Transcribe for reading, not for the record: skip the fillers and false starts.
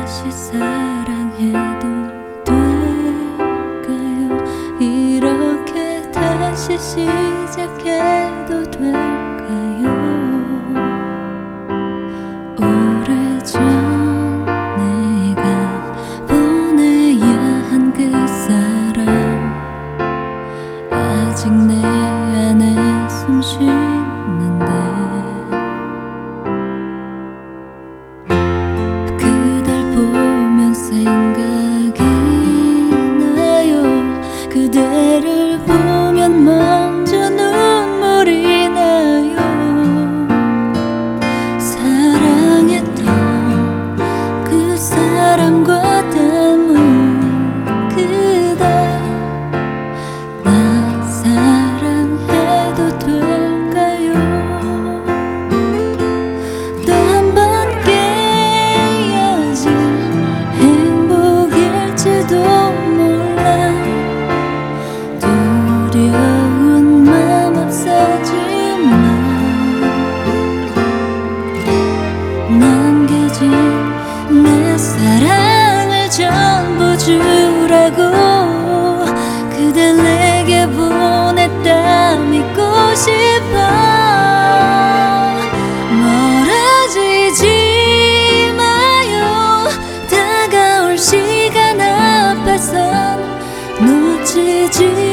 다시 사랑해도 될까요? 이렇게 다시 시작해도 될까요? 오래전 내가 보내야 한 그 사람 아직 내 안에 숨 쉬는데 그댈 보면 생각이 나요. 그대를 보면 먼저 눈물이 나요. 사랑했던 그 사람과 닮은 그대 나 사랑해도 될까요? 또 한 번 깨어질 행복일지도 몰라. 두려운 맘 없어지마. 남겨진 내 사랑을 전부 주라고 그댈 내게 보냈다 믿고 싶어. 멀어지지 마요. 다가올 시간 앞에선 놓치지